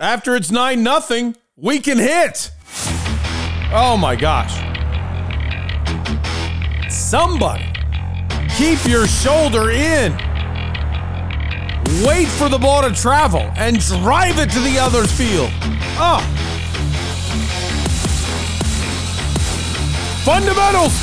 After it's 9-0, we can hit. Oh my gosh. Somebody keep your shoulder in. Wait for the ball to travel and drive it to the other field. Oh. Fundamentals.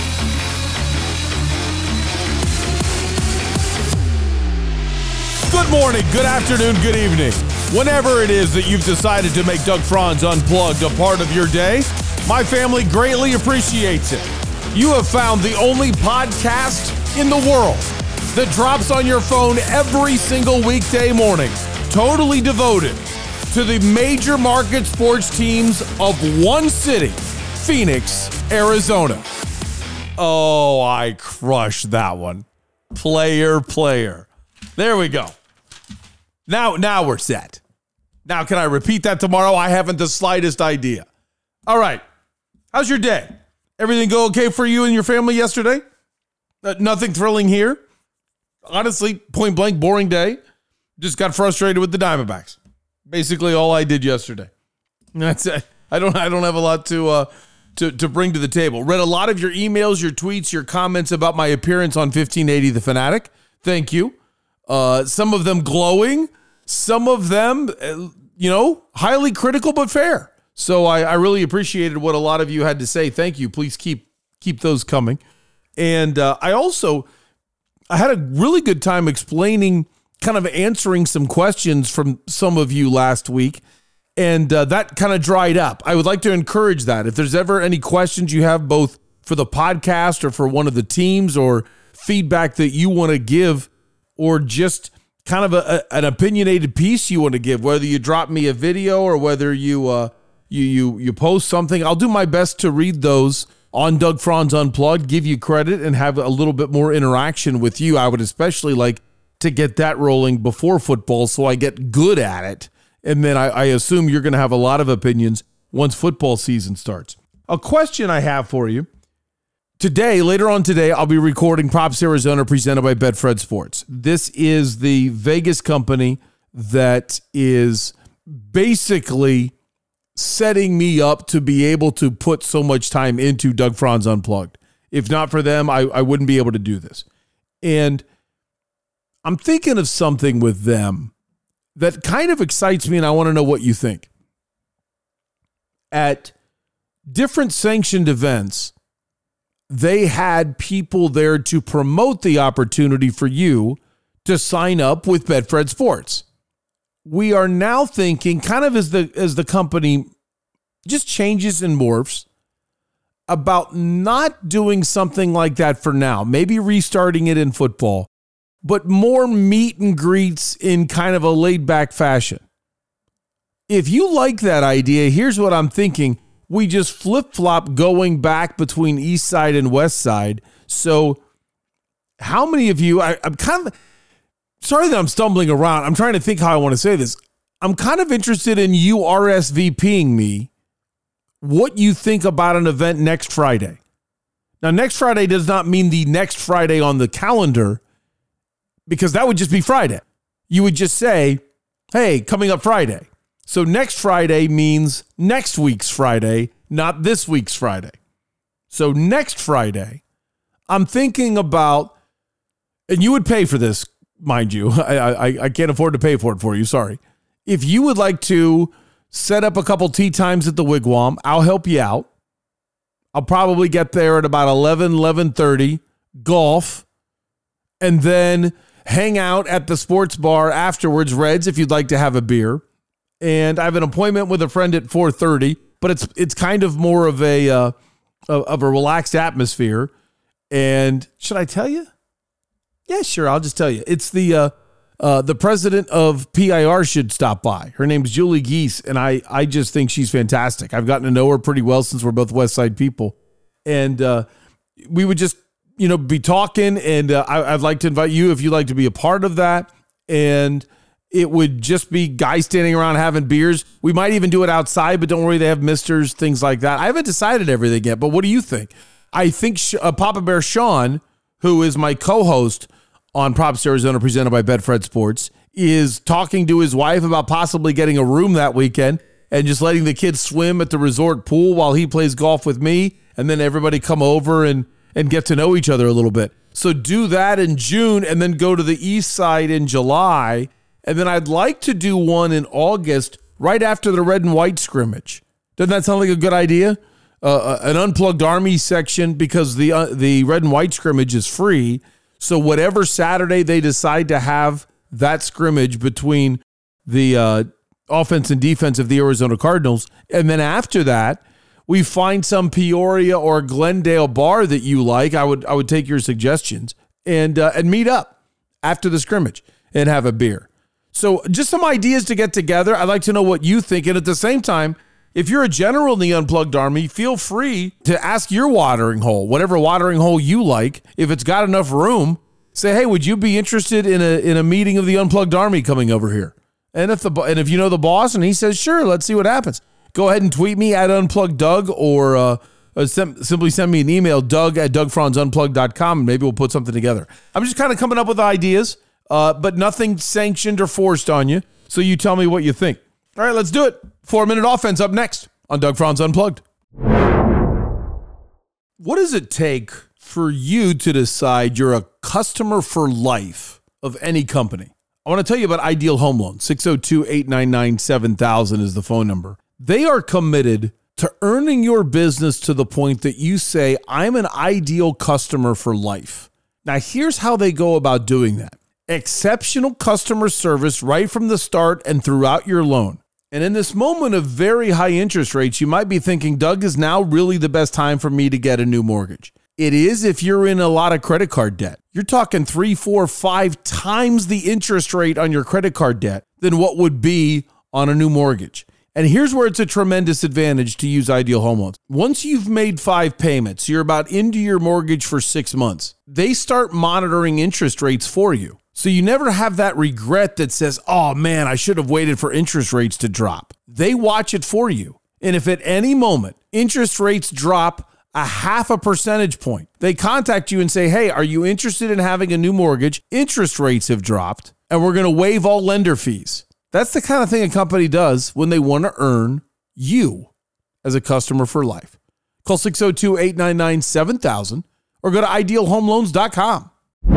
Good morning, good afternoon, good evening. Whenever it is that you've decided to make Doug Franz Unplugged a part of your day, my family greatly appreciates it. You have found the only podcast in the world that drops on your phone every single weekday morning, totally devoted to the major market sports teams of one city, Phoenix, Arizona. Oh, I crushed that one. Player. There we go. Now we're set. Now, can I repeat that tomorrow? I haven't the slightest idea. All right. How's your day? Everything go okay for you and your family yesterday? Nothing thrilling here? Honestly, point blank, boring day. Just got frustrated with the Diamondbacks. Basically all I did yesterday. That's it. I don't have a lot to bring to the table. Read a lot of your emails, your tweets, your comments about my appearance on 1580 The Fanatic. Thank you. Some of them glowing. Some of them, highly critical but fair. So I really appreciated what a lot of you had to say. Thank you. Please keep those coming. And I had a really good time explaining, kind of answering some questions from some of you last week. And that kind of dried up. I would like to encourage that. If there's ever any questions you have, both for the podcast or for one of the teams, or feedback that you want to give, or just kind of an opinionated piece you want to give, whether you drop me a video or whether you post something, I'll do my best to read those on Doug Franz Unplugged, give you credit, and have a little bit more interaction with you. I would especially like to get that rolling before football so I get good at it. And then I assume you're going to have a lot of opinions once football season starts. A question I have for you. Later on today, I'll be recording Props Arizona presented by Betfred Sports. This is the Vegas company that is basically setting me up to be able to put so much time into Doug Franz Unplugged. If not for them, I wouldn't be able to do this. And I'm thinking of something with them that kind of excites me, and I want to know what you think. At different sanctioned events, they had people there to promote the opportunity for you to sign up with Betfred Sports. We are now thinking, kind of as the company just changes and morphs, about not doing something like that for now. Maybe restarting it in football, but more meet and greets in kind of a laid back fashion. If you like that idea, here's what I'm thinking. We just flip-flop going back between East Side and West Side. So how many of you, I'm kind of, sorry that I'm stumbling around. I'm trying to think how I want to say this. I'm kind of interested in you RSVPing me what you think about an event next Friday. Now, next Friday does not mean the next Friday on the calendar, because that would just be Friday. You would just say, hey, coming up Friday. So next Friday means next week's Friday, not this week's Friday. So next Friday, I'm thinking about, and you would pay for this, mind you. I can't afford to pay for it for you. Sorry. If you would like to set up a couple tee times at the Wigwam, I'll help you out. I'll probably get there at about 11:30, golf, and then hang out at the sports bar afterwards, Reds, if you'd like to have a beer. And I have an appointment with a friend at 4:30, but it's kind of more of a relaxed atmosphere. And should I tell you? Yeah, sure. I'll just tell you. It's the president of PIR should stop by. Her name's Julie Geese, and I just think she's fantastic. I've gotten to know her pretty well since we're both West Side people, and we would just be talking. And I'd like to invite you if you'd like to be a part of that. And it would just be guys standing around having beers. We might even do it outside, but don't worry, they have misters, things like that. I haven't decided everything yet, but what do you think? I think Papa Bear Sean, who is my co-host on Props Arizona presented by Betfred Sports, is talking to his wife about possibly getting a room that weekend and just letting the kids swim at the resort pool while he plays golf with me, and then everybody come over and get to know each other a little bit. So do that in June and then go to the East Side in July. And then I'd like to do one in August right after the red and white scrimmage. Doesn't that sound like a good idea? An Unplugged Army section, because the red and white scrimmage is free. So whatever Saturday they decide to have that scrimmage between the offense and defense of the Arizona Cardinals, and then after that, we find some Peoria or Glendale bar that you like. I would take your suggestions and meet up after the scrimmage and have a beer. So just some ideas to get together. I'd like to know what you think. And at the same time, if you're a general in the Unplugged Army, feel free to ask your watering hole, whatever watering hole you like. If it's got enough room, say, hey, would you be interested in a meeting of the Unplugged Army coming over here? And if you know the boss and he says, sure, let's see what happens. Go ahead and tweet me at UnpluggedDoug or simply send me an email, doug@DougFranzUnplugged.com, and maybe we'll put something together. I'm just kind of coming up with ideas, but nothing sanctioned or forced on you. So you tell me what you think. All right, let's do it. 4-minute offense up next on Doug Franz Unplugged. What does it take for you to decide you're a customer for life of any company? I want to tell you about Ideal Home Loans. 602-899-7000 is the phone number. They are committed to earning your business to the point that you say, I'm an ideal customer for life. Now, here's how they go about doing that. Exceptional customer service right from the start and throughout your loan. And in this moment of very high interest rates, you might be thinking, Doug, is now really the best time for me to get a new mortgage? It is if you're in a lot of credit card debt. You're talking 3, 4, 5 times the interest rate on your credit card debt than what would be on a new mortgage. And here's where it's a tremendous advantage to use Ideal Home Loans. Once you've made 5 payments, you're about into your mortgage for 6 months, they start monitoring interest rates for you. So you never have that regret that says, oh man, I should have waited for interest rates to drop. They watch it for you. And if at any moment interest rates drop a 0.5 percentage point, they contact you and say, hey, are you interested in having a new mortgage? Interest rates have dropped and we're going to waive all lender fees. That's the kind of thing a company does when they want to earn you as a customer for life. Call 602-899-7000 or go to idealhomeloans.com.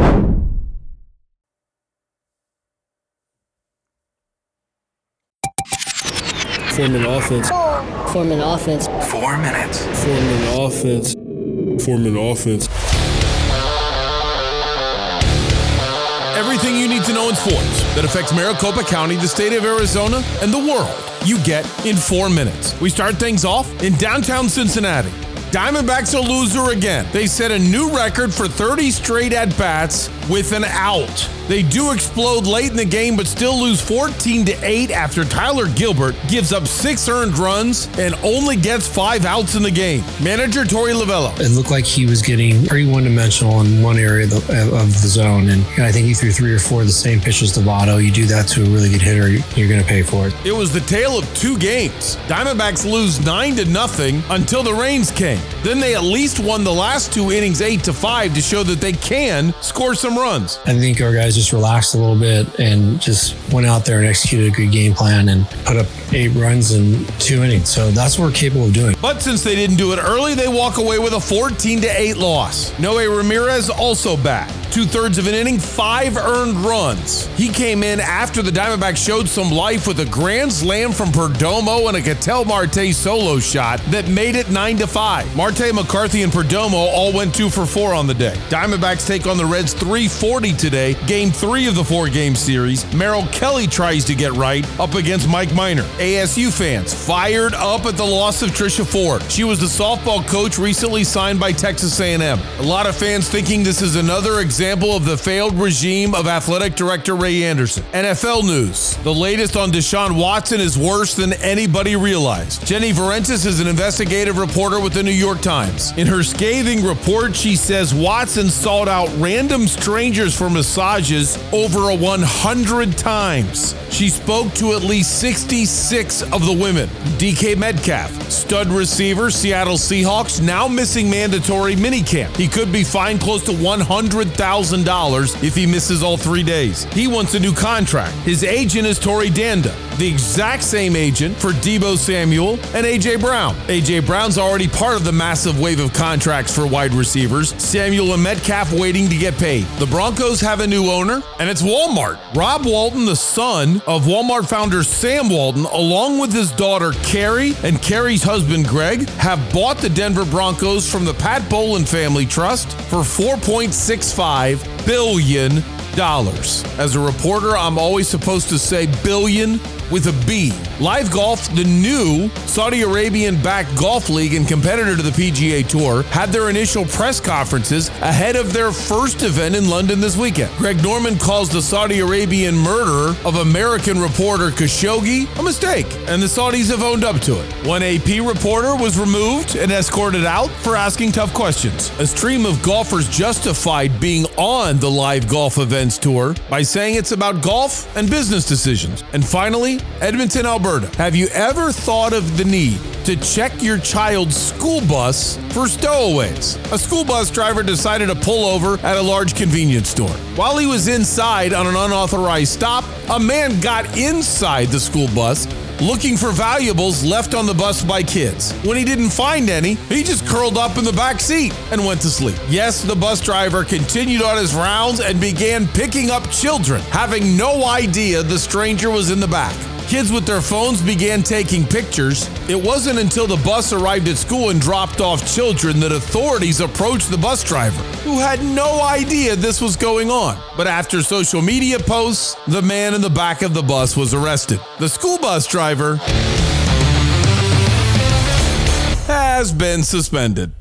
4-minute offense. 4-minute offense. 4 minutes. 4-minute offense. 4-minute offense. Everything you need to know in sports that affects Maricopa County, the state of Arizona, and the world, you get in 4 minutes. We start things off in downtown Cincinnati. Diamondbacks a loser again. They set a new record for 30 straight at-bats with an out. They do explode late in the game, but still lose 14-8 after Tyler Gilbert gives up 6 earned runs and only gets 5 outs in the game. Manager Torey Lovullo. It looked like he was getting pretty one-dimensional in one area of the zone, and I think he threw 3 or 4 of the same pitches to Votto. You do that to a really good hitter, you're going to pay for it. It was the tale of 2 games. Diamondbacks lose 9-0 until the rains came. Then they at least won the last 2 innings 8-5 to show that they can score some runs. I think our guys just relaxed a little bit and just went out there and executed a good game plan and put up 8 runs in 2 innings. So that's what we're capable of doing. But since they didn't do it early, they walk away with a 14-8 loss. Noe Ramirez also back. 2/3 of an inning, 5 earned runs. He came in after the Diamondbacks showed some life with a grand slam from Perdomo and a Ketel Marte solo shot that made it 9-5. Marte, McCarthy, and Perdomo all went 2 for 4 on the day. Diamondbacks take on the Reds 3:40 today, game 3 of the 4-game series. Merrill Kelly tries to get right up against Mike Minor. ASU fans fired up at the loss of Trisha Ford. She was the softball coach recently signed by Texas A&M. A lot of fans thinking this is another example of the failed regime of athletic director Ray Anderson. NFL news. The latest on Deshaun Watson is worse than anybody realized. Jenny Varentis is an investigative reporter with the New York Times. In her scathing report, she says Watson sought out random strangers for massages over 100 times. She spoke to at least 66 of the women. DK Metcalf, stud receiver, Seattle Seahawks, now missing mandatory minicamp. He could be fined close to $100,000 $100,000 if he misses all 3 days. He wants a new contract. His agent is Torrey Danda, the exact same agent for Deebo Samuel and A.J. Brown. A.J. Brown's already part of the massive wave of contracts for wide receivers. Samuel and Metcalf waiting to get paid. The Broncos have a new owner, and it's Walmart. Rob Walton, the son of Walmart founder Sam Walton, along with his daughter Carrie and Carrie's husband Greg, have bought the Denver Broncos from the Pat Bowlen Family Trust for $4.65 billion. As a reporter, I'm always supposed to say billion with a B. Live Golf, the new Saudi Arabian-backed golf league and competitor to the PGA Tour, had their initial press conferences ahead of their first event in London this weekend. Greg Norman calls the Saudi Arabian murder of American reporter Khashoggi a mistake, and the Saudis have owned up to it. One AP reporter was removed and escorted out for asking tough questions. A stream of golfers justified being on the Live Golf Events Tour by saying it's about golf and business decisions. And finally, Edmonton, Alberta. Have you ever thought of the need to check your child's school bus for stowaways? A school bus driver decided to pull over at a large convenience store. While he was inside on an unauthorized stop, a man got inside the school bus looking for valuables left on the bus by kids. When he didn't find any, he just curled up in the back seat and went to sleep. Yes, the bus driver continued on his rounds and began picking up children, having no idea the stranger was in the back. Kids with their phones began taking pictures. It wasn't until the bus arrived at school and dropped off children that authorities approached the bus driver, who had no idea this was going on. But after social media posts, the man in the back of the bus was arrested. The school bus driver has been suspended.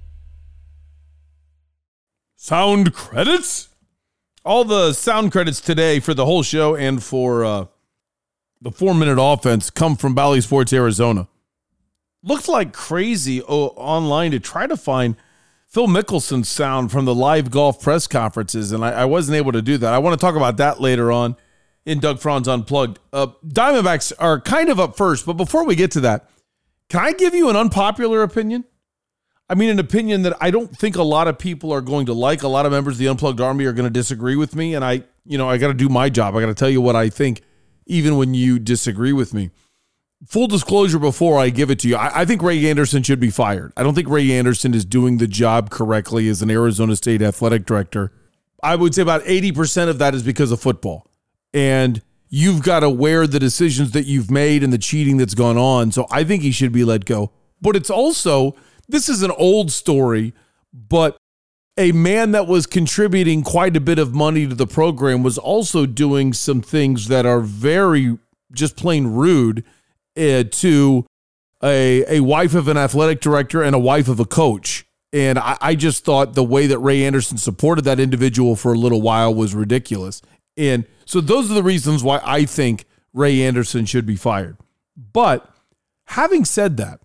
Sound credits? All the sound credits today for the whole show and for the 4-minute offense come from Bally Sports Arizona. Looked like crazy online to try to find Phil Mickelson's sound from the Live Golf press conferences, and I wasn't able to do that. I want to talk about that later on in Doug Franz Unplugged. Diamondbacks are kind of up first, but before we get to that, can I give you an unpopular opinion? I mean, an opinion that I don't think a lot of people are going to like. A lot of members of the Unplugged Army are going to disagree with me, and I got to do my job. I got to tell you what I think, even when you disagree with me. Full disclosure before I give it to you, I think Ray Anderson should be fired. I don't think Ray Anderson is doing the job correctly as an Arizona State athletic director. I would say about 80% of that is because of football. And you've got to wear the decisions that you've made and the cheating that's gone on. So I think he should be let go. But it's also, this is an old story, but a man that was contributing quite a bit of money to the program was also doing some things that are very just plain rude to a wife of an athletic director and a wife of a coach. And I just thought the way that Ray Anderson supported that individual for a little while was ridiculous. And so those are the reasons why I think Ray Anderson should be fired. But having said that,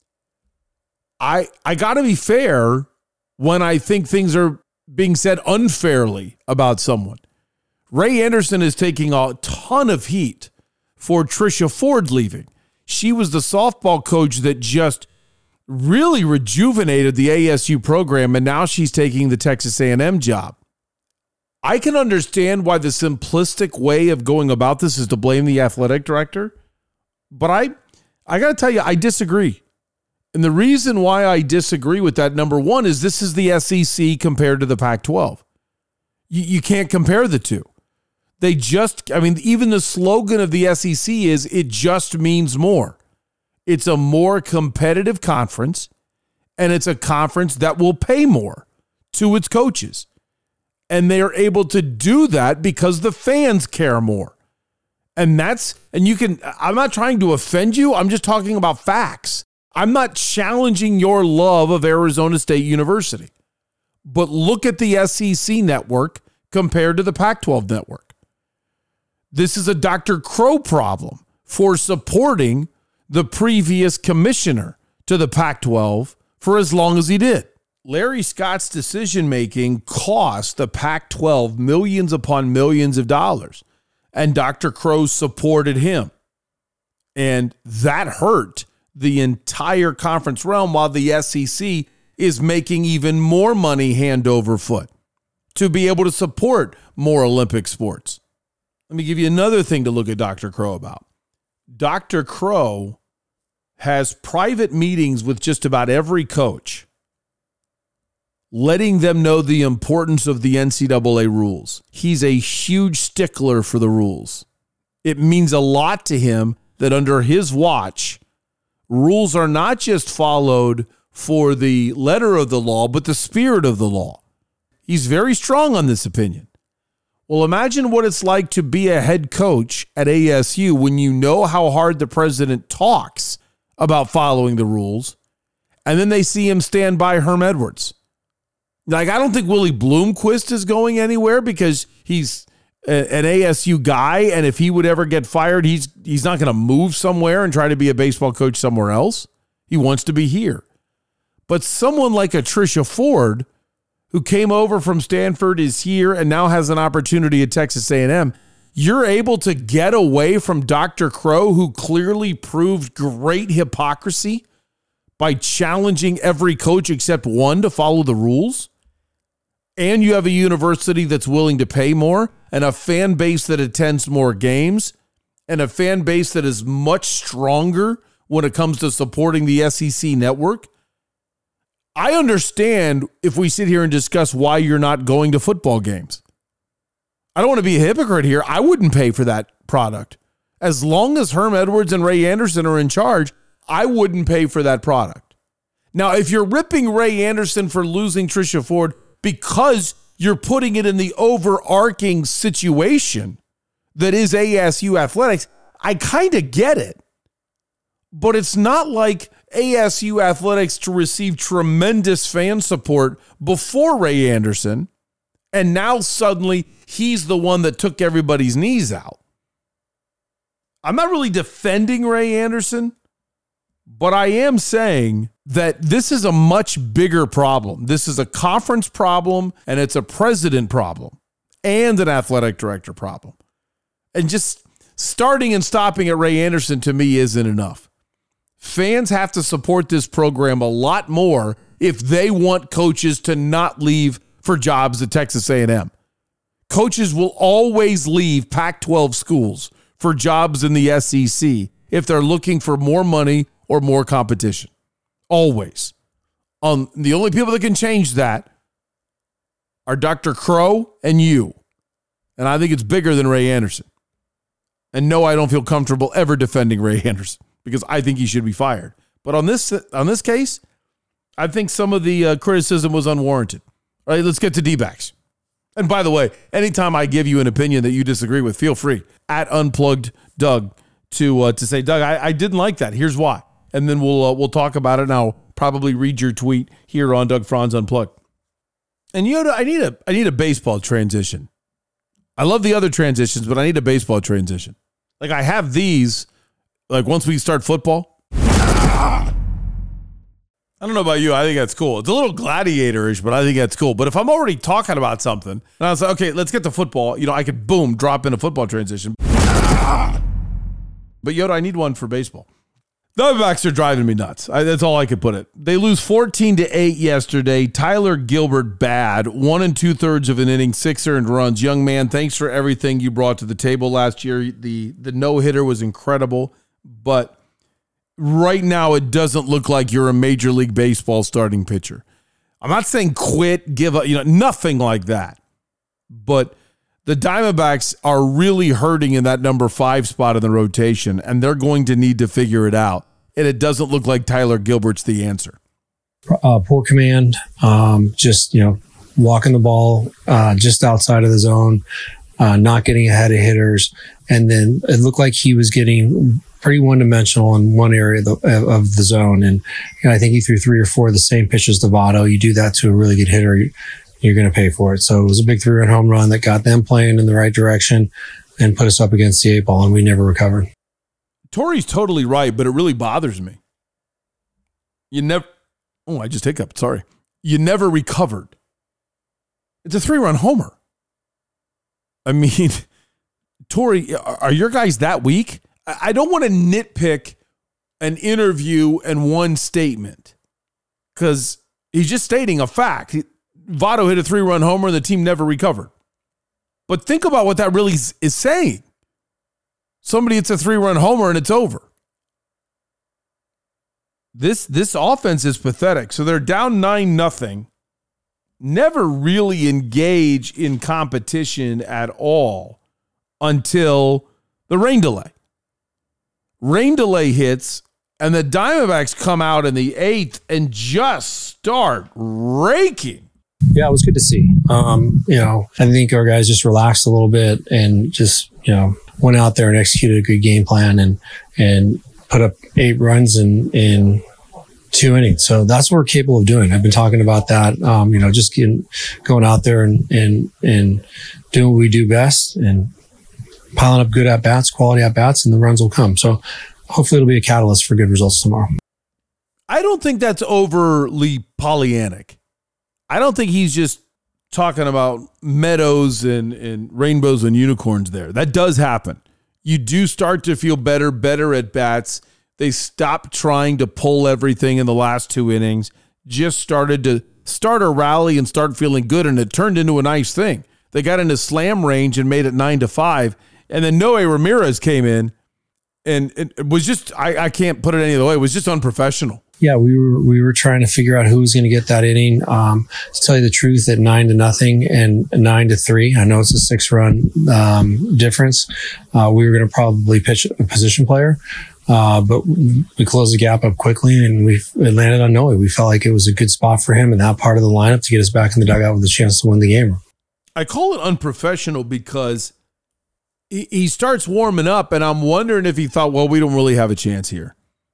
I got to be fair when I think things are being said unfairly about someone. Ray Anderson is taking a ton of heat for Tricia Ford leaving. She was the softball coach that just really rejuvenated the ASU program, and now she's taking the Texas A&M job. I can understand why the simplistic way of going about this is to blame the athletic director, but I got to tell you, I disagree. And the reason why I disagree with that, number one, is this is the SEC compared to the Pac-12. You can't compare the two. Even the slogan of the SEC is, it just means more. It's a more competitive conference, and it's a conference that will pay more to its coaches. And they are able to do that because the fans care more. I'm not trying to offend you. I'm just talking about facts. I'm not challenging your love of Arizona State University, but look at the SEC network compared to the Pac-12 network. This is a Dr. Crow problem for supporting the previous commissioner to the Pac-12 for as long as he did. Larry Scott's decision-making cost the Pac-12 millions upon millions of dollars, and Dr. Crow supported him. And that hurt the entire conference realm, while the SEC is making even more money hand over foot. to be able to support more Olympic sports. Let me give you another thing to look at Dr. Crow about. Dr. Crow has private meetings with just about every coach, letting them know the importance of the NCAA rules. He's a huge stickler for the rules. It means a lot to him that under his watch, rules are not just followed for the letter of the law, but the spirit of the law. He's very strong on this opinion. Well, imagine what it's like to be a head coach at ASU when you know how hard the president talks about following the rules, and then they see him stand by Herm Edwards. Like, I don't think Willie Bloomquist is going anywhere because he's an ASU guy, and if he would ever get fired, he's not going to move somewhere and try to be a baseball coach somewhere else. He wants to be here. But someone like a Tricia Ford, who came over from Stanford, is here and now has an opportunity at Texas A&M. You're able to get away from Dr. Crow, who clearly proved great hypocrisy by challenging every coach except one to follow the rules. And you have a university that's willing to pay more and a fan base that attends more games and a fan base that is much stronger when it comes to supporting the SEC network. I understand if we sit here and discuss why you're not going to football games. I don't want to be a hypocrite here. I wouldn't pay for that product. As long as Herm Edwards and Ray Anderson are in charge, I wouldn't pay for that product. Now, if you're ripping Ray Anderson for losing Tricia Ford because you're putting it in the overarching situation that is ASU athletics, I kind of get it. But it's not like ASU athletics to receive tremendous fan support before Ray Anderson, and now suddenly he's the one that took everybody's knees out. I'm not really defending Ray Anderson, but I am saying that this is a much bigger problem. This is a conference problem, and it's a president problem, and an athletic director problem. And just starting and stopping at Ray Anderson to me isn't enough. Fans have to support this program a lot more if they want coaches to not leave for jobs at Texas A&M. Coaches will always leave Pac-12 schools for jobs in the SEC if they're looking for more money or more competition. Always. The only people that can change that are Dr. Crow and you. And I think it's bigger than Ray Anderson. And no, I don't feel comfortable ever defending Ray Anderson, because I think he should be fired. But on this case, I think some of the criticism was unwarranted. All right, let's get to D-backs. And by the way, anytime I give you an opinion that you disagree with, feel free at Unplugged Doug to say, Doug, I didn't like that. Here's why. And then we'll talk about it, and I'll probably read your tweet here on Doug Franz Unplugged. And you know, I need a baseball transition. I love the other transitions, but I need a baseball transition. Like, I have these. Like, once we start football, I don't know about you. I think that's cool. It's a little gladiator-ish, but I think that's cool. But if I'm already talking about something, and I was like, okay, let's get to football. You know, I could, boom, drop in a football transition. But, Yoda, I need one for baseball. The Diamondbacks are driving me nuts. That's all I could put it. They lose 14-8 yesterday. Tyler Gilbert bad. 1 2/3 of an inning, 6 earned runs. Young man, thanks for everything you brought to the table last year. The no-hitter was incredible. But right now, it doesn't look like you're a Major League Baseball starting pitcher. I'm not saying quit, give up, nothing like that. But the Diamondbacks are really hurting in that number 5 spot in the rotation, and they're going to need to figure it out. And it doesn't look like Tyler Gilbert's the answer. Poor command, just, walking the ball just outside of the zone, not getting ahead of hitters. And then it looked like he was getting pretty one-dimensional in one area of the zone. And I think he threw 3 or 4 of the same pitches to Votto. You do that to a really good hitter, you're going to pay for it. So it was a big 3-run home run that got them playing in the right direction and put us up against the 8 ball, and we never recovered. Tori's totally right, but it really bothers me. I just hiccuped. Sorry. You never recovered. It's a 3-run homer. I mean, Tori, are your guys that weak? I don't want to nitpick an interview and one statement because he's just stating a fact. Votto hit a 3-run homer and the team never recovered. But think about what that really is saying. Somebody hits a 3-run homer and it's over. This offense is pathetic. So they're down 9-0. Never really engage in competition at all until the rain delay. Rain delay hits, and the Diamondbacks come out in the 8th and just start raking. Yeah, it was good to see. I think our guys just relaxed a little bit and just, went out there and executed a good game plan and put up 8 runs in 2 innings. So that's what we're capable of doing. I've been talking about that, just going out there and doing what we do best and piling up good at-bats, quality at-bats, and the runs will come. So hopefully it'll be a catalyst for good results tomorrow. I don't think that's overly Pollyannic. I don't think he's just talking about meadows and rainbows and unicorns there. That does happen. You do start to feel better at bats. They stopped trying to pull everything in the last 2 innings, just started to start a rally and start feeling good, and it turned into a nice thing. They got into slam range and made it 9-5, and then Noe Ramirez came in, and it was just, I can't put it any other way, it was just unprofessional. Yeah, we were trying to figure out who was going to get that inning. To tell you the truth, at 9-0 and 9-3, I know it's a 6-run difference. We were going to probably pitch a position player, but we closed the gap up quickly and it landed on Noe. We felt like it was a good spot for him in that part of the lineup to get us back in the dugout with a chance to win the game. I call it unprofessional because he starts warming up, and I'm wondering if he thought, well, we don't really have a chance here.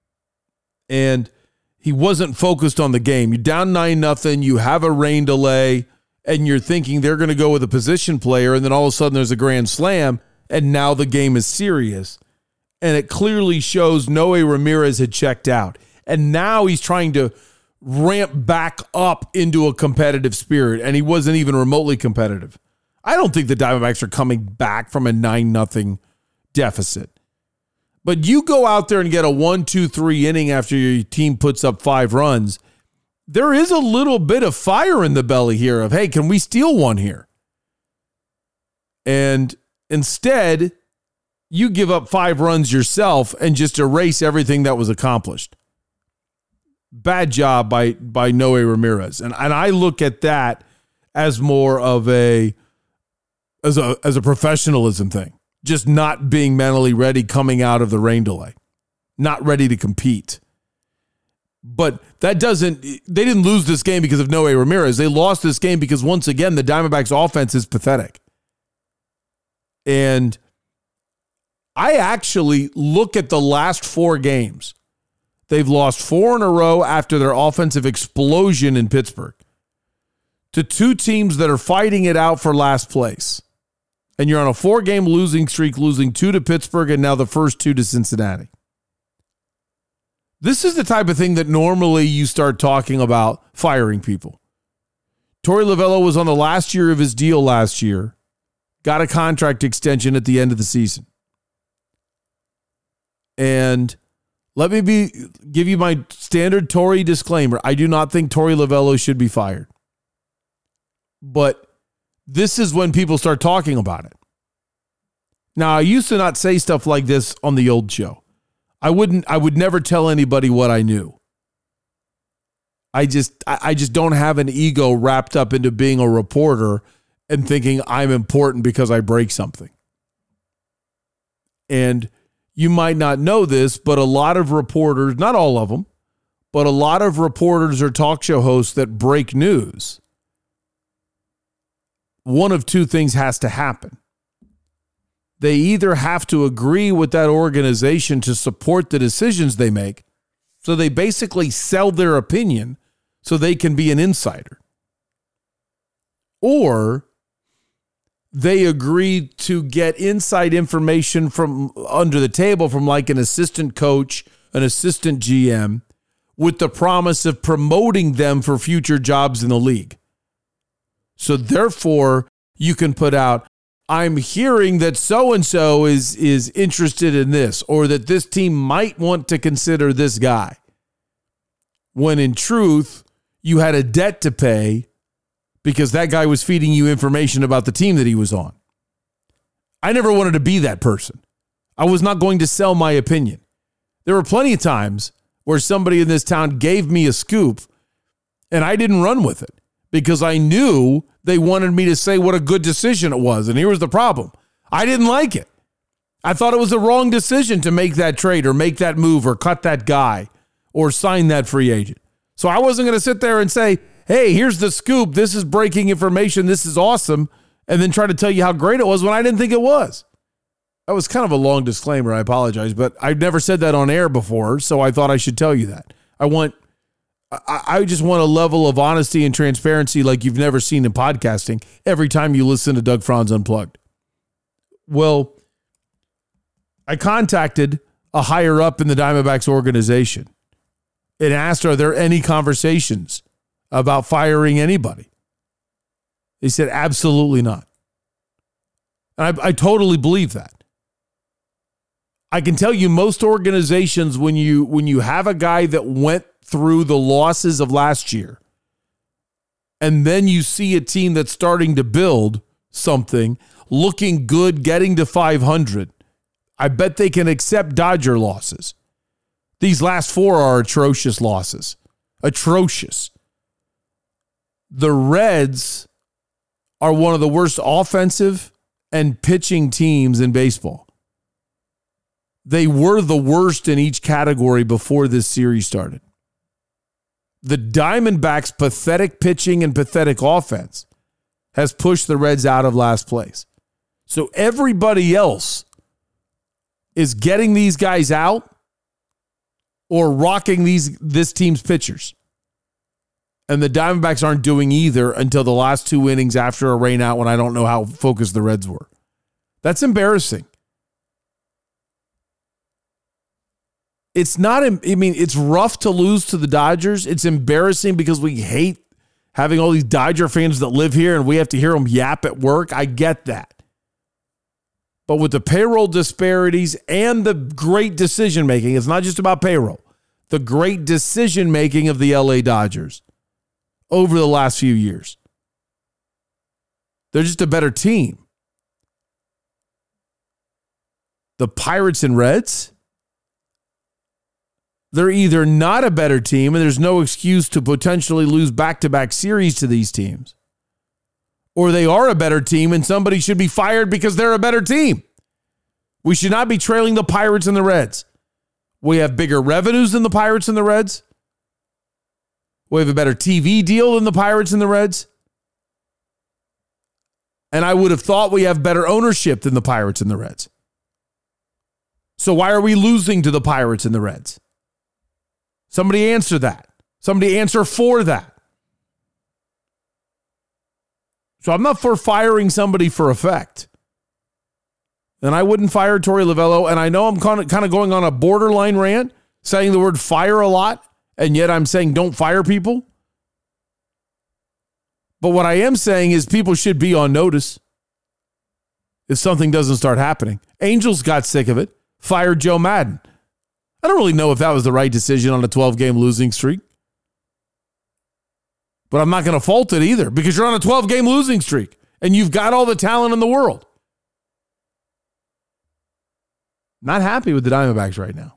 And he wasn't focused on the game. You're down 9-0, you have a rain delay, and you're thinking they're going to go with a position player, and then all of a sudden there's a grand slam, and now the game is serious. And it clearly shows Noe Ramirez had checked out. And now he's trying to ramp back up into a competitive spirit, and he wasn't even remotely competitive. I don't think the Diamondbacks are coming back from a 9-0 deficit. But you go out there and get a 1-2-3 inning after your team puts up 5 runs, there is a little bit of fire in the belly here of, hey, can we steal one here? And instead, you give up 5 runs yourself and just erase everything that was accomplished. Bad job by Noe Ramirez. And I look at that as more of a professionalism thing. Just not being mentally ready coming out of the rain delay. Not ready to compete. But they didn't lose this game because of Noe Ramirez. They lost this game because, once again, the Diamondbacks offense is pathetic. And I actually look at the last 4 games. They've lost 4 in a row after their offensive explosion in Pittsburgh to 2 teams that are fighting it out for last place. And you're on a 4-game losing streak, losing 2 to Pittsburgh and now the first 2 to Cincinnati. This is the type of thing that normally you start talking about firing people. Torey Lovullo was on the last year of his deal last year, got a contract extension at the end of the season. And let me give you my standard Torey disclaimer. I do not think Torey Lovullo should be fired. But this is when people start talking about it. Now, I used to not say stuff like this on the old show. I would never tell anybody what I knew. I just don't have an ego wrapped up into being a reporter and thinking I'm important because I break something. And you might not know this, but a lot of reporters, not all of them, but a lot of reporters or talk show hosts that break news, one of 2 things has to happen. They either have to agree with that organization to support the decisions they make, so they basically sell their opinion so they can be an insider, or they agree to get inside information from under the table from like an assistant coach, an assistant GM, with the promise of promoting them for future jobs in the league. So therefore, you can put out, I'm hearing that so-and-so is interested in this, or that this team might want to consider this guy. When in truth, you had a debt to pay because that guy was feeding you information about the team that he was on. I never wanted to be that person. I was not going to sell my opinion. There were plenty of times where somebody in this town gave me a scoop and I didn't run with it because I knew they wanted me to say what a good decision it was. And here was the problem. I didn't like it. I thought it was the wrong decision to make that trade or make that move or cut that guy or sign that free agent. So I wasn't going to sit there and say, hey, here's the scoop. This is breaking information. This is awesome. And then try to tell you how great it was when I didn't think it was. That was kind of a long disclaimer. I apologize, but I've never said that on air before, so I thought I should tell you that. I just want a level of honesty and transparency like you've never seen in podcasting every time you listen to Doug Franz Unplugged. Well, I contacted a higher up in the Diamondbacks organization and asked, are there any conversations about firing anybody? They said, absolutely not. And I totally believe that. I can tell you most organizations, when you have a guy that went through the losses of last year, and then you see a team that's starting to build something, looking good, getting to 500, I bet they can accept Dodger losses. These last 4 are atrocious losses. Atrocious. The Reds are one of the worst offensive and pitching teams in baseball. They were the worst in each category before this series started. The Diamondbacks' pathetic pitching and pathetic offense has pushed the Reds out of last place. So everybody else is getting these guys out or rocking this team's pitchers. And the Diamondbacks aren't doing either until the last 2 innings after a rain out when I don't know how focused the Reds were. That's embarrassing. It's not, I mean, it's rough to lose to the Dodgers. It's embarrassing because we hate having all these Dodger fans that live here and we have to hear them yap at work. I get that. But with the payroll disparities and the great decision-making, it's not just about payroll, the great decision-making of the LA Dodgers over the last few years. They're just a better team. The Pirates and Reds, they're either not a better team and there's no excuse to potentially lose back-to-back series to these teams, or they are a better team and somebody should be fired because they're a better team. We should not be trailing the Pirates and the Reds. We have bigger revenues than the Pirates and the Reds. We have a better TV deal than the Pirates and the Reds. And I would have thought we have better ownership than the Pirates and the Reds. So why are we losing to the Pirates and the Reds? Somebody answer that. Somebody answer for that. So I'm not for firing somebody for effect. And I wouldn't fire Torey Lovullo. And I know I'm kind of going on a borderline rant, saying the word fire a lot, and yet I'm saying don't fire people. But what I am saying is people should be on notice if something doesn't start happening. Angels got sick of it, fired Joe Maddon. I don't really know if that was the right decision on a 12-game losing streak. But I'm not going to fault it either because you're on a 12-game losing streak and you've got all the talent in the world. Not happy with the Diamondbacks right now.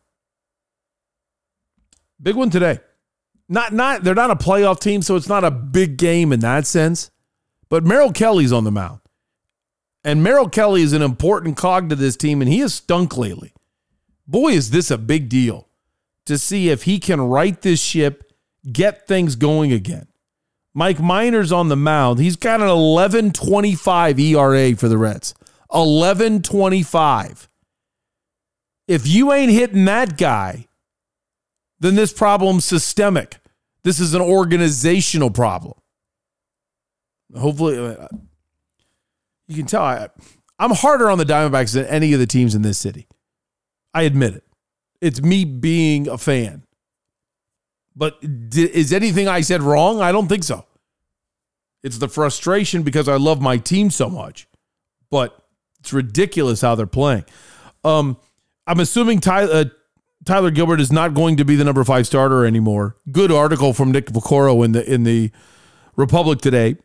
Big one today. They're not a playoff team, so it's not a big game in that sense. But Merrill Kelly's on the mound. And Merrill Kelly is an important cog to this team, and he has stunk lately. Boy, is this a big deal to see if he can right this ship, get things going again. Mike Minor's on the mound. He's got an 11.25 ERA for the Reds. 11.25. If you ain't hitting that guy, then this problem's systemic. This is an organizational problem. Hopefully, you can tell I'm harder on the Diamondbacks than any of the teams in this city. I admit it. It's me being a fan. But is anything I said wrong? I don't think so. It's the frustration because I love my team so much. But it's ridiculous how they're playing. I'm assuming Tyler Gilbert is not going to be the number 5 starter anymore. Good article from Nick Vaccaro in the Republic today.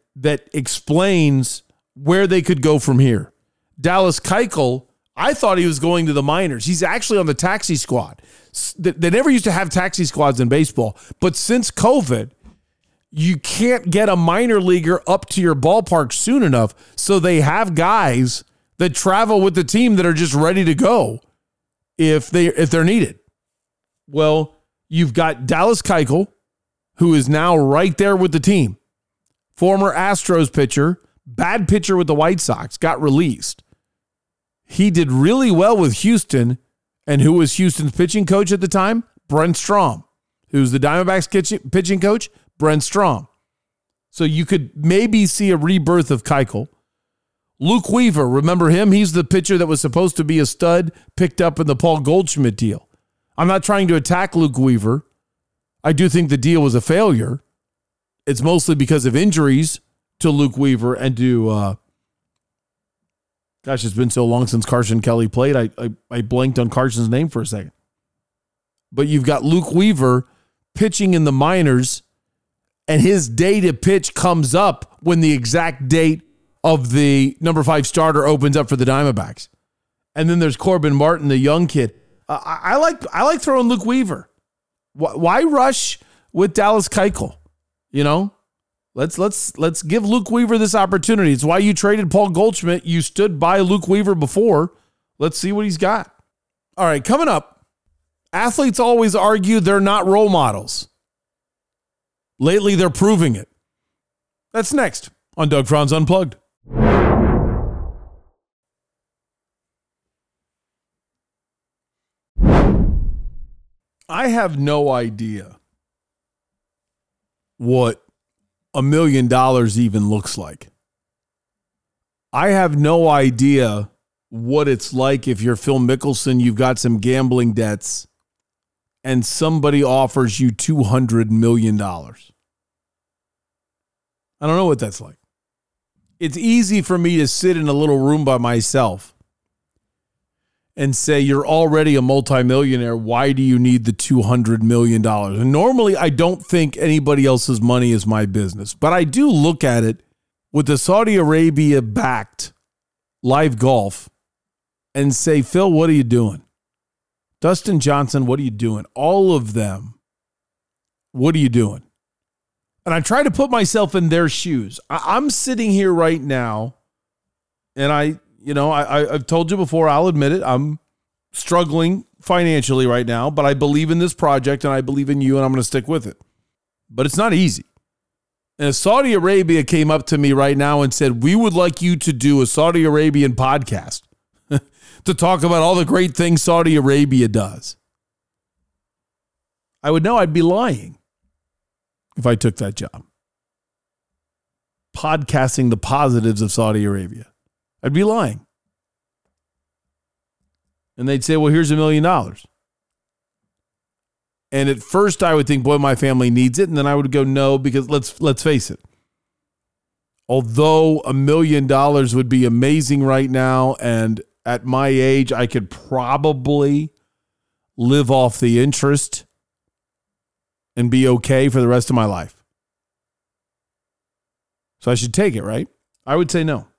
that explains where they could go from here. Dallas Keuchel, I thought he was going to the minors. He's actually on the taxi squad. They never used to have taxi squads in baseball, but since COVID, you can't get a minor leaguer up to your ballpark soon enough, so they have guys that travel with the team that are just ready to go if they're needed. Well, you've got Dallas Keuchel, who is now right there with the team. Former Astros pitcher, bad pitcher with the White Sox, got released. He did really well with Houston. And who was Houston's pitching coach at the time? Brent Strom. Who's the Diamondbacks pitching coach? Brent Strom. So you could maybe see a rebirth of Keuchel. Luke Weaver, remember him? He's the pitcher that was supposed to be a stud, picked up in the Paul Goldschmidt deal. I'm not trying to attack Luke Weaver. I do think the deal was a failure. It's mostly because of injuries to Luke Weaver and to, gosh, it's been so long since Carson Kelly played. I blanked on Carson's name for a second. But you've got Luke Weaver pitching in the minors, and his day to pitch comes up when the exact date of the number 5 starter opens up for the Diamondbacks. And then there's Corbin Martin, the young kid. I like throwing Luke Weaver. Why rush with Dallas Keuchel? You know, let's give Luke Weaver this opportunity. It's why you traded Paul Goldschmidt. You stood by Luke Weaver before. Let's see what he's got. All right, coming up, athletes always argue they're not role models. Lately, they're proving it. That's next on Doug Franz Unplugged. I have no idea what $1 million even looks like. I have no idea what it's like if you're Phil Mickelson, you've got some gambling debts, and somebody offers you $200 million. I don't know what that's like. It's easy for me to sit in a little room by myself and say, you're already a multimillionaire. Why do you need the $200 million? And normally I don't think anybody else's money is my business, but I do look at it with the Saudi Arabia backed Live Golf and say, Phil, what are you doing? Dustin Johnson, what are you doing? All of them, what are you doing? And I try to put myself in their shoes. I'm sitting here right now, and I've told you before, I'll admit it, I'm struggling financially right now, but I believe in this project, and I believe in you, and I'm going to stick with it. But it's not easy. And if Saudi Arabia came up to me right now and said, we would like you to do a Saudi Arabian podcast to talk about all the great things Saudi Arabia does, I would know I'd be lying if I took that job. Podcasting the positives of Saudi Arabia. I'd be lying. And they'd say, well, here's $1 million. And at first I would think, boy, my family needs it. And then I would go, no, because let's face it. Although $1 million would be amazing right now, and at my age, I could probably live off the interest and be okay for the rest of my life. So I should take it, right? I would say no.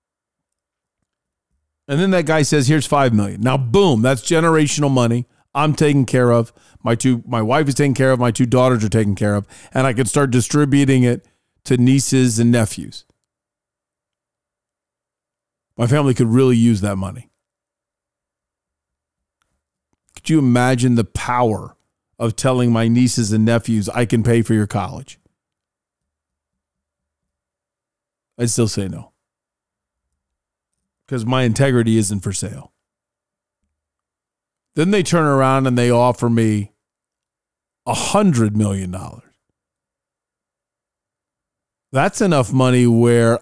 And then that guy says, here's $5 million. Now, boom, that's generational money. I'm taken care of. My wife is taken care of. My 2 daughters are taken care of. And I can start distributing it to nieces and nephews. My family could really use that money. Could you imagine the power of telling my nieces and nephews, I can pay for your college? I'd still say no. Because my integrity isn't for sale. Then they turn around and they offer me $100 million. That's enough money where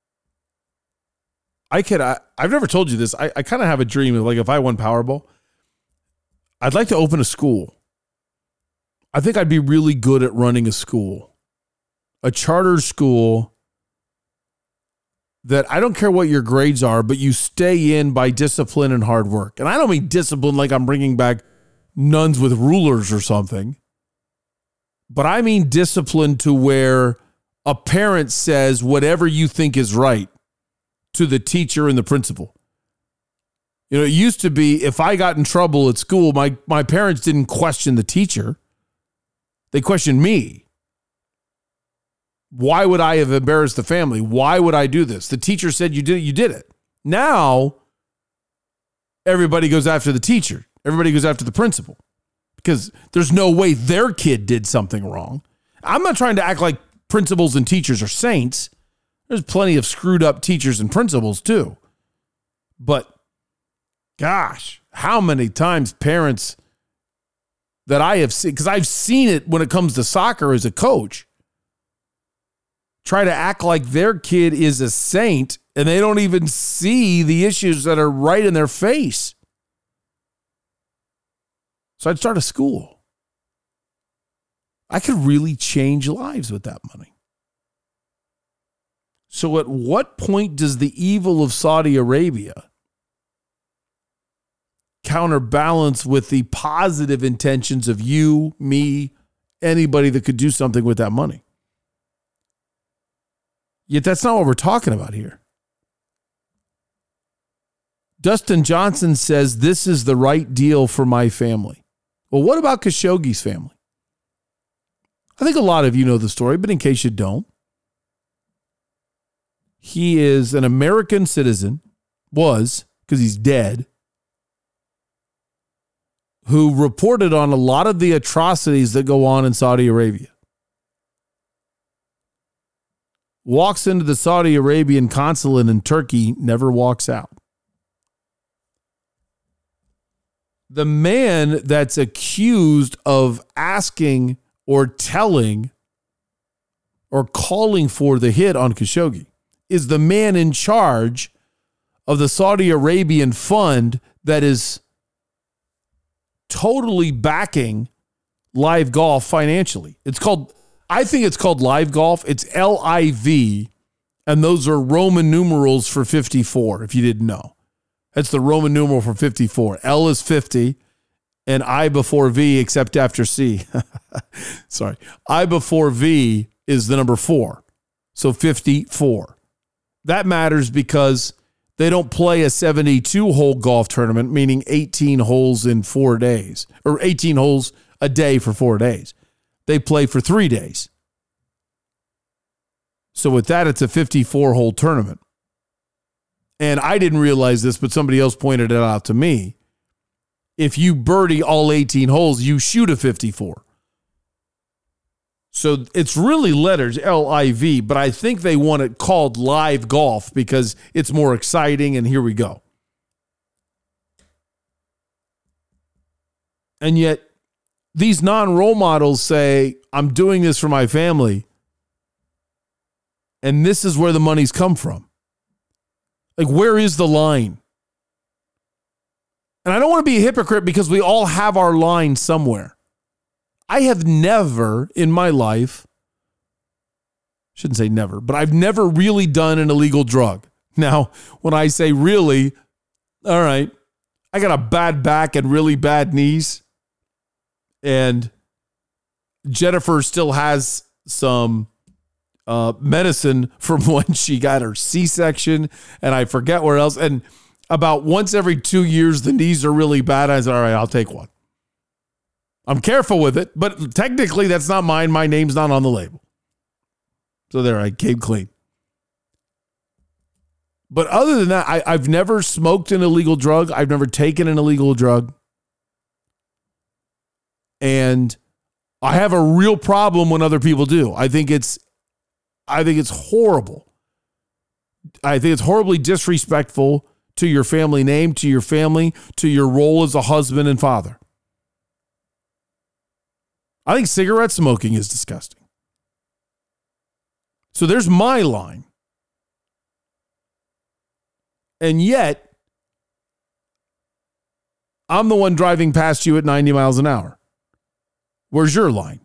I've never told you this. I kind of have a dream of, like, if I won Powerball, I'd like to open a school. I think I'd be really good at running a school, a charter school that I don't care what your grades are, but you stay in by discipline and hard work. And I don't mean discipline like I'm bringing back nuns with rulers or something, but I mean discipline to where a parent says whatever you think is right to the teacher and the principal. You know, it used to be if I got in trouble at school, my parents didn't question the teacher. They questioned me. Why would I have embarrassed the family? Why would I do this? The teacher said you did it, you did it. Now, everybody goes after the teacher. Everybody goes after the principal because there's no way their kid did something wrong. I'm not trying to act like principals and teachers are saints. There's plenty of screwed up teachers and principals too. But gosh, how many times parents that I have seen, because I've seen it when it comes to soccer as a coach, try to act like their kid is a saint and they don't even see the issues that are right in their face. So I'd start a school. I could really change lives with that money. So at what point does the evil of Saudi Arabia counterbalance with the positive intentions of you, me, anybody that could do something with that money? Yet that's not what we're talking about here. Dustin Johnson says this is the right deal for my family. Well, what about Khashoggi's family? I think a lot of you know the story, but in case you don't, he is an American citizen, was, because he's dead, who reported on a lot of the atrocities that go on in Saudi Arabia. Walks into the Saudi Arabian consulate in Turkey, never walks out. The man that's accused of asking or telling or calling for the hit on Khashoggi is the man in charge of the Saudi Arabian fund that is totally backing Live Golf financially. I think it's called Live Golf. It's LIV, and those are Roman numerals for 54, if you didn't know. That's the Roman numeral for 54. L is 50, and I before V except after C. Sorry. I before V is the number 4. So 54. That matters because they don't play a 72-hole golf tournament, meaning 18 holes in 4 days, or 18 holes a day for 4 days. They play for 3 days. So with that, it's a 54-hole tournament. And I didn't realize this, but somebody else pointed it out to me. If you birdie all 18 holes, you shoot a 54. So it's really letters, LIV, but I think they want it called Live Golf because it's more exciting, and here we go. And yet, these non-role models say, I'm doing this for my family, and this is where the money's come from. Like, where is the line? And I don't want to be a hypocrite because we all have our line somewhere. I have never in my life, shouldn't say never, but I've never really done an illegal drug. Now, when I say really, all right, I got a bad back and really bad knees. And Jennifer still has some medicine from when she got her C-section, and I forget where else. And about once every 2 years, the knees are really bad. I said, all right, I'll take one. I'm careful with it, but technically that's not mine. My name's not on the label. So there, I came clean. But other than that, I've never smoked an illegal drug. I've never taken an illegal drug. And I have a real problem when other people do. I think it's horrible. I think it's horribly disrespectful to your family name, to your family, to your role as a husband and father. I think cigarette smoking is disgusting. So there's my line. And yet, I'm the one driving past you at 90 miles an hour. Where's your line?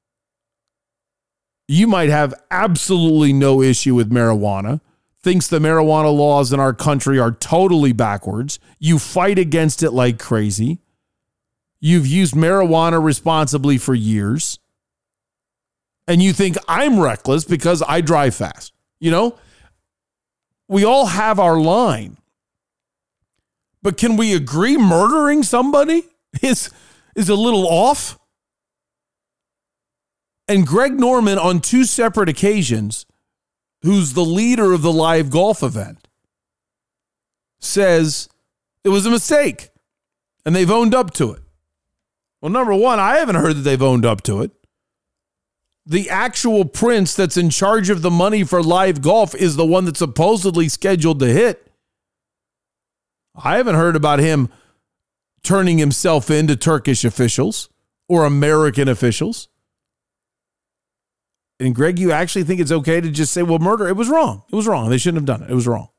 You might have absolutely no issue with marijuana, thinks the marijuana laws in our country are totally backwards. You fight against it like crazy. You've used marijuana responsibly for years. And you think I'm reckless because I drive fast. You know, we all have our line. But can we agree murdering somebody is a little off? And Greg Norman, on 2 separate occasions, who's the leader of the live golf event, says it was a mistake and they've owned up to it. Well, number one, I haven't heard that they've owned up to it. The actual prince that's in charge of the money for live golf is the one that's supposedly scheduled to hit. I haven't heard about him turning himself into Turkish officials or American officials. And Greg, you actually think it's okay to just say, well, murder, it was wrong. It was wrong. They shouldn't have done it. It was wrong.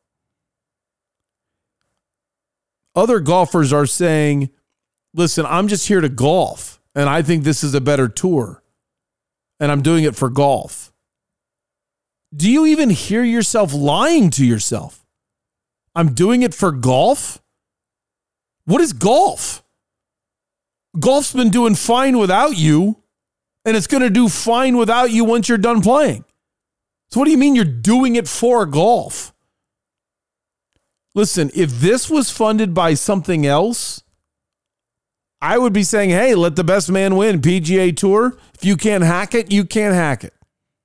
Other golfers are saying, listen, I'm just here to golf, and I think this is a better tour, and I'm doing it for golf. Do you even hear yourself lying to yourself? I'm doing it for golf? What is golf? Golf's been doing fine without you. And it's going to do fine without you once you're done playing. So what do you mean you're doing it for golf? Listen, if this was funded by something else, I would be saying, hey, let the best man win. PGA Tour, if you can't hack it, you can't hack it.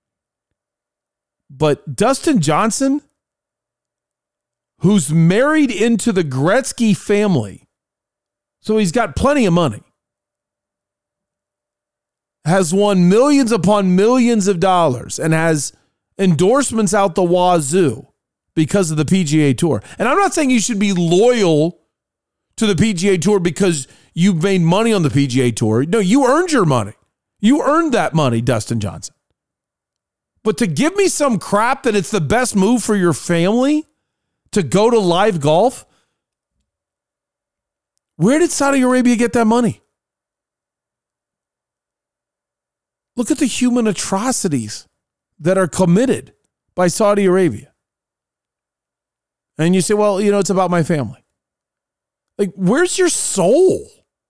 But Dustin Johnson, who's married into the Gretzky family, so he's got plenty of money, has won millions upon millions of dollars and has endorsements out the wazoo because of the PGA Tour. And I'm not saying you should be loyal to the PGA Tour because you've made money on the PGA Tour. No, you earned your money. You earned that money, Dustin Johnson. But to give me some crap that it's the best move for your family to go to live golf, where did Saudi Arabia get that money? Look at the human atrocities that are committed by Saudi Arabia. And you say, well, you know, it's about my family. Like, where's your soul?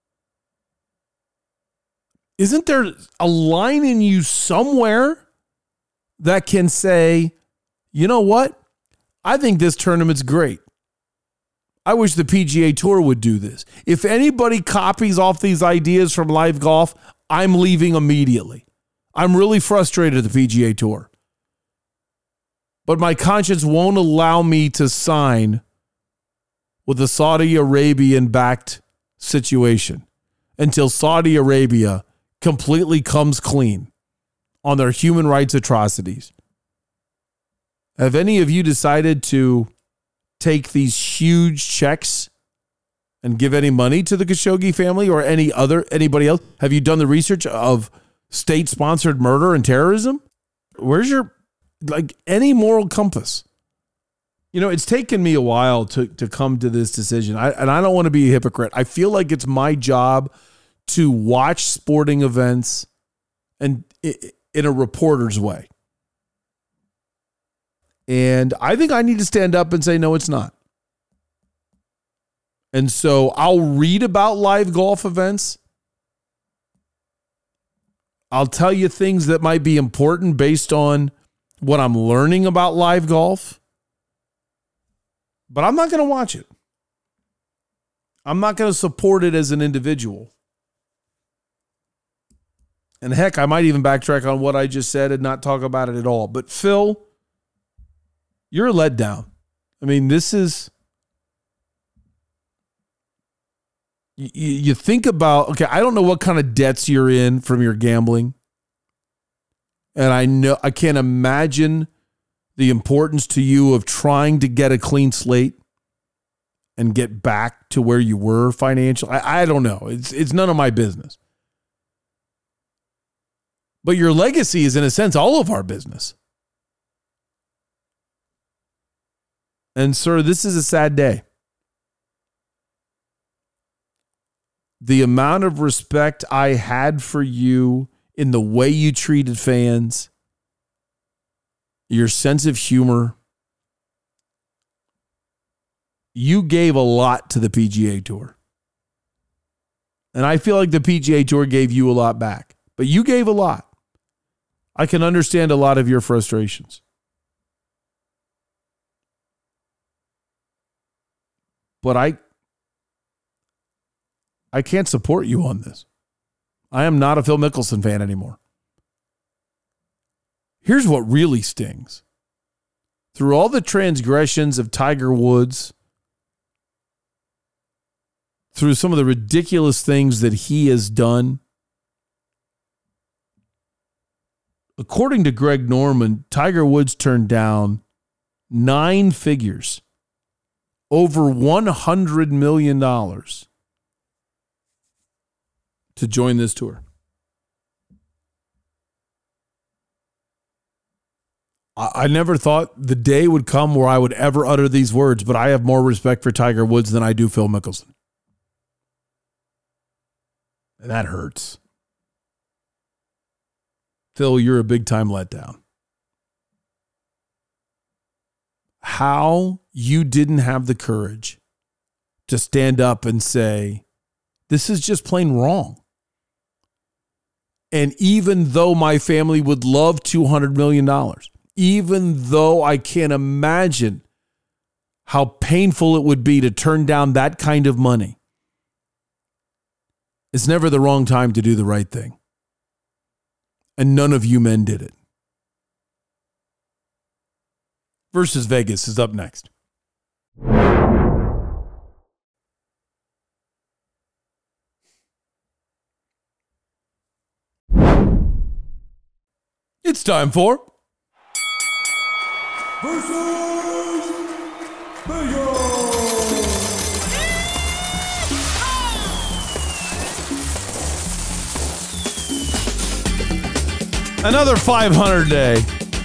Isn't there a line in you somewhere that can say, you know what? I think this tournament's great. I wish the PGA Tour would do this. If anybody copies off these ideas from live golf, I'm leaving immediately. I'm really frustrated at the PGA Tour. But my conscience won't allow me to sign with a Saudi Arabian-backed situation until Saudi Arabia completely comes clean on their human rights atrocities. Have any of you decided to take these huge checks and give any money to the Khashoggi family or anybody else? Have you done the research of state-sponsored murder and terrorism? Where's your, any moral compass? You know, it's taken me a while to come to this decision. And I don't want to be a hypocrite. I feel like it's my job to watch sporting events and in a reporter's way. And I think I need to stand up and say, no, it's not. And so I'll read about live golf events. I'll tell you things that might be important based on what I'm learning about live golf. But I'm not going to watch it. I'm not going to support it as an individual. And heck, I might even backtrack on what I just said and not talk about it at all. But Phil, you're a letdown. I mean, this is... You think about, okay, I don't know what kind of debts you're in from your gambling. And I can't imagine the importance to you of trying to get a clean slate and get back to where you were financially. I don't know. It's none of my business. But your legacy is, in a sense, all of our business. And, sir, this is a sad day. The amount of respect I had for you in the way you treated fans, your sense of humor, you gave a lot to the PGA Tour. And I feel like the PGA Tour gave you a lot back, but you gave a lot. I can understand a lot of your frustrations. But I can't support you on this. I am not a Phil Mickelson fan anymore. Here's what really stings. Through all the transgressions of Tiger Woods, through some of the ridiculous things that he has done, according to Greg Norman, Tiger Woods turned down 9 figures, over $100 million, to join this tour. I never thought the day would come where I would ever utter these words, but I have more respect for Tiger Woods than I do Phil Mickelson. And that hurts. Phil, you're a big-time letdown. How you didn't have the courage to stand up and say, this is just plain wrong. And even though my family would love $200 million, even though I can't imagine how painful it would be to turn down that kind of money, it's never the wrong time to do the right thing. And none of you men did it. Versus Vegas is up next. It's time for Versus Vegas. Another 500 day.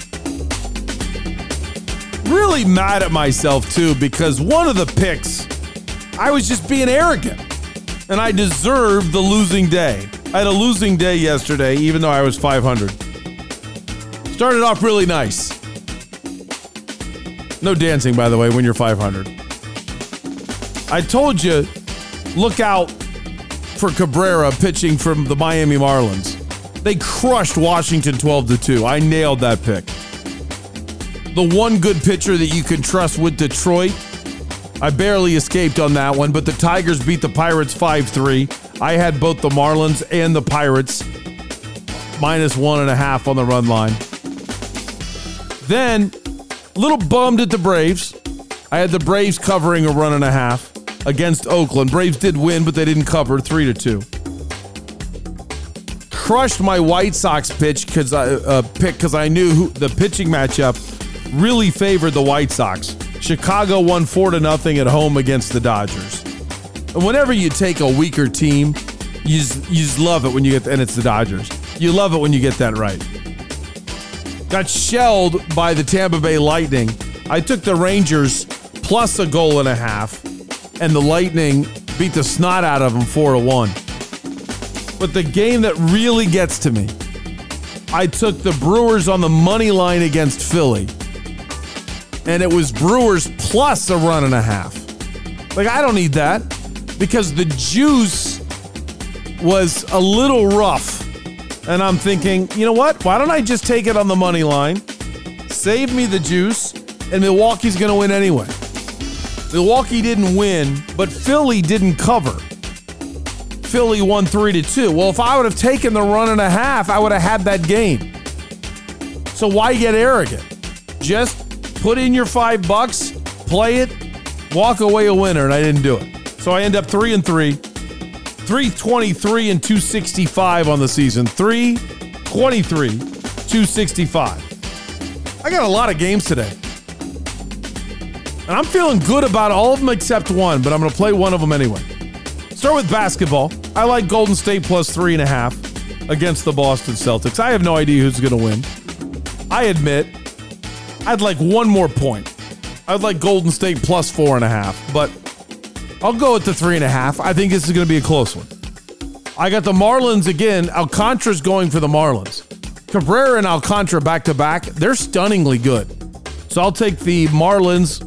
Really mad at myself, too, because one of the picks, I was just being arrogant. And I deserved the losing day. I had a losing day yesterday, even though I was 500. Started off really nice. No dancing, by the way, when you're 500. I told you, look out for Cabrera pitching from the Miami Marlins. They crushed Washington 12-2. I nailed that pick. The one good pitcher that you can trust with Detroit, I barely escaped on that one, but the Tigers beat the Pirates 5-3. I had both the Marlins and the Pirates -1.5 on the run line. Then, a little bummed at the Braves. I had the Braves covering 1.5 against Oakland. Braves did win, but they didn't cover 3-2. Crushed my White Sox pick because I knew the pitching matchup really favored the White Sox. Chicago won 4-0 at home against the Dodgers. And whenever you take a weaker team, you just love it when you get, and it's the Dodgers. You love it when you get that right. Got shelled by the Tampa Bay Lightning. I took the Rangers plus 1.5 goals, and the Lightning beat the snot out of them 4-1. But the game that really gets to me, I took the Brewers on the money line against Philly. And it was Brewers plus 1.5. Like, I don't need that because the juice was a little rough. And I'm thinking, you know what? Why don't I just take it on the money line, save me the juice, and Milwaukee's going to win anyway. Milwaukee didn't win, but Philly didn't cover. Philly won 3-2. Well, if I would have taken the 1.5, I would have had that game. So why get arrogant? Just put in your $5, play it, walk away a winner, and I didn't do it. So I end up 3-3, 323 and 265 on the season. 323, 265. I got a lot of games today. And I'm feeling good about all of them except one, but I'm going to play one of them anyway. Start with basketball. I like Golden State plus 3.5 against the Boston Celtics. I have no idea who's going to win. I admit, I'd like one more point. I'd like Golden State plus 4.5, but I'll go with the 3.5. I think this is going to be a close one. I got the Marlins again. Alcantara's going for the Marlins. Cabrera and Alcantara back-to-back. They're stunningly good. So I'll take the Marlins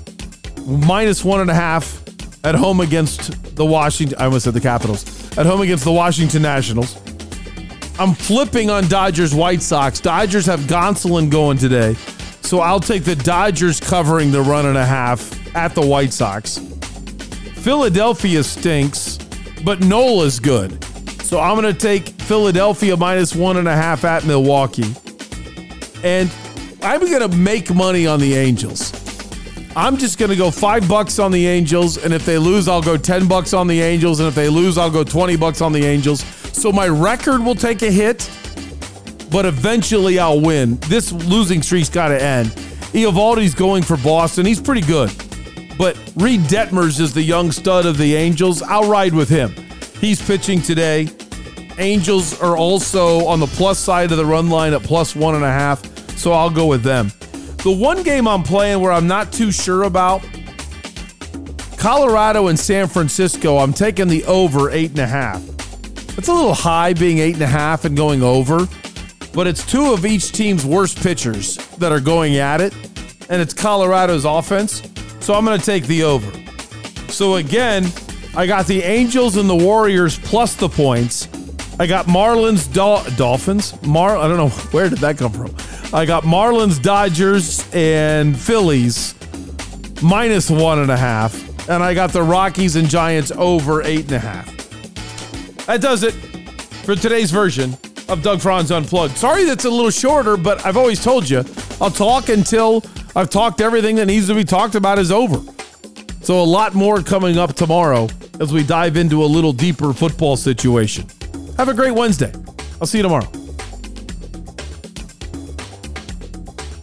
-1.5 at home against the Washington. I almost said the Capitals. At home against the Washington Nationals. I'm flipping on Dodgers White Sox. Dodgers have Gonsolin going today, so I'll take the Dodgers covering the 1.5 at the White Sox. Philadelphia stinks, but Nola's good. So I'm going to take Philadelphia minus 1.5 at Milwaukee. And I'm going to make money on the Angels. I'm just going to go $5 on the Angels, and if they lose, I'll go $10 on the Angels, and if they lose, I'll go $20 on the Angels. So my record will take a hit, but eventually I'll win. This losing streak's got to end. Eovaldi's going for Boston. He's pretty good. But Reed Detmers is the young stud of the Angels. I'll ride with him. He's pitching today. Angels are also on the plus side of the run line at plus 1.5, so I'll go with them. The one game I'm playing where I'm not too sure about, Colorado and San Francisco, I'm taking the over 8.5. It's a little high being 8.5 and going over, but it's two of each team's worst pitchers that are going at it, and it's Colorado's offense, so I'm going to take the over. So again, I got the Angels and the Warriors plus the points. I got Marlins, Dolphins. I don't know, where did that come from? I got Marlins, Dodgers, and Phillies minus 1.5. And I got the Rockies and Giants over 8.5. That does it for today's version of Doug Franz Unplugged. Sorry that's a little shorter, but I've always told you, I'll talk until I've talked everything that needs to be talked about is over. So a lot more coming up tomorrow as we dive into a little deeper football situation. Have a great Wednesday. I'll see you tomorrow.